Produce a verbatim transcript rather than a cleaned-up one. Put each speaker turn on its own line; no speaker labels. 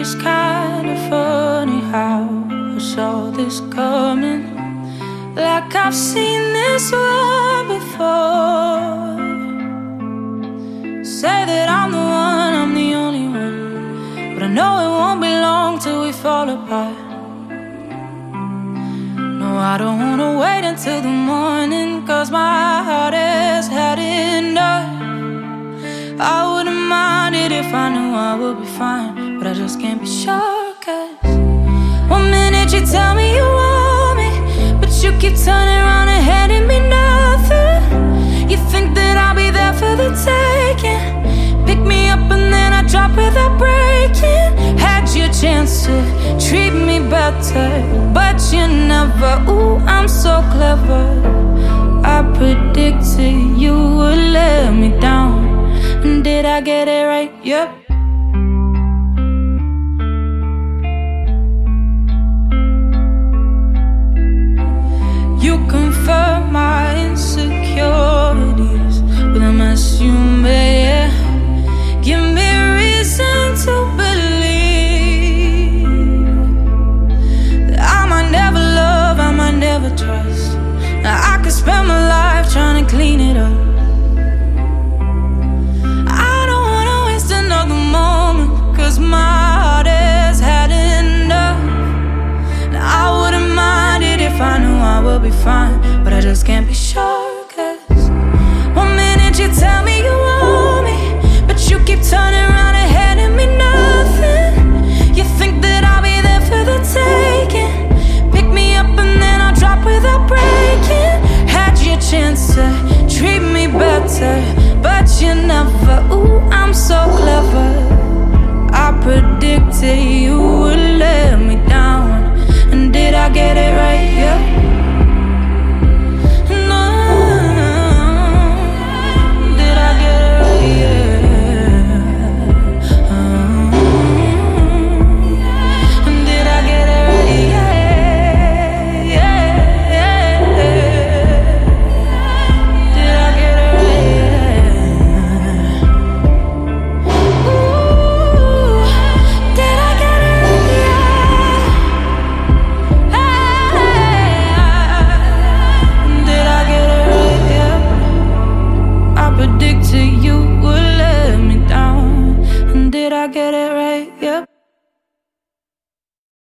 It's kinda funny how I saw this coming, like I've seen this one before. Say that I'm the one, I'm the only one, but I know it won't be long till we fall apart. No, I don't wanna wait until the morning, 'cause my heart has had enough. I wouldn't mind it if I knew I would be fine, but I just can't be sure. 'Cause one minute you tell me you want me, but you keep turning around and handing me nothing. You think that I'll be there for the taking, pick me up and then I drop without breaking. Had your chance to treat me better, but you never. Ooh, I'm so clever. I predicted you would let me down, and did I get it right? Yep. You confirm my insecurities with a mess you made. Give me reason to believe that I might never love, I might never trust. Now I could spend my life trying to clean it up. I don't wanna waste another moment, 'cause my heart has had enough. Now I wouldn't mind it if I knew I would be fine, but I just can't be sure.